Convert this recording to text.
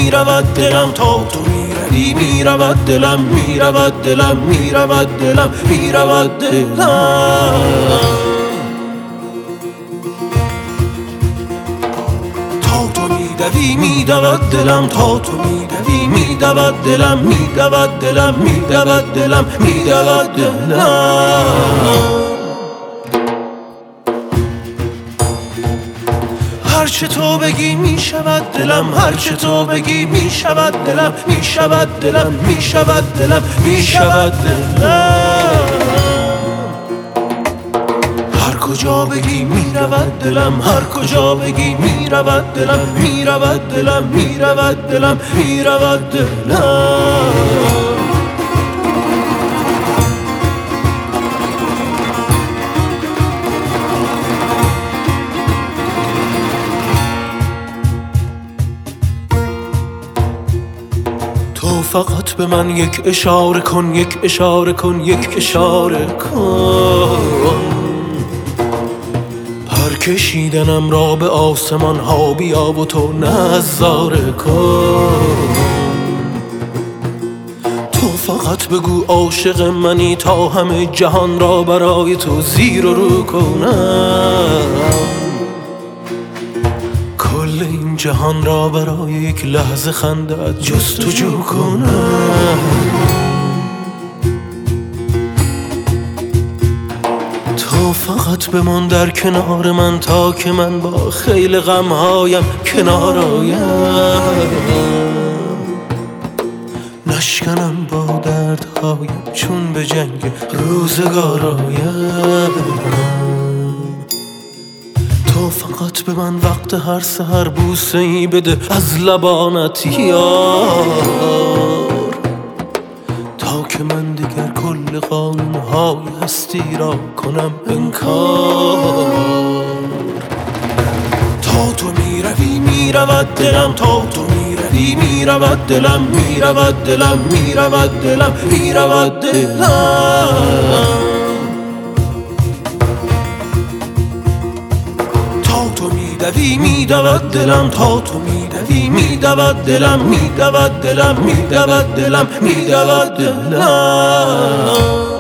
میرود دلم تا تو میروی، میرود دلم، میرود دلم، میرود دلم، میرود دلم. تا تو میدوی میدود دلم، تا تو میدوی میدود دلم، میدود دلم، میدود دلم، میدود دلم. هرچه تو بگی میشود دلم، هرچه تو بگی میشود دلم، میشود دلم، میشود دلم، میشود دلم. هر کجا بگی میرود دلم، هر کجا بگی میرود دلم، میرود دلم، میرود دلم، میرود دلم. تو فقط به من یک اشاره کن، یک اشاره کن، یک اشاره کن. پر کشیدنم را به آسمان ها بیا و تو نظاره کن. تو فقط بگو عاشق منی تا همه جهان را برای تو زیر و رو کنم. کل این جهان را برای یک لحظه خندت جستجو کنم. تو فقط بمان در کنار من تا که من با خیل غمهایم کنار آیم. نشکنم با دردهایم چون به جنگ روزگار آیم. تو فقط به من وقت هر سحر بوسه ای بده از لبانت یار، تا که من دیگر کل قانون‌های هستی را کنم انکار. تا تو میروی میرود دلم، تا تو میروی میرود دلم، میرود دلم، میرود دلم، میرود دلم. تا تو میدوی میدود دلم، تا تو میدوی میدود دلم، میدود دلم، میدود دلم، میدود دلم.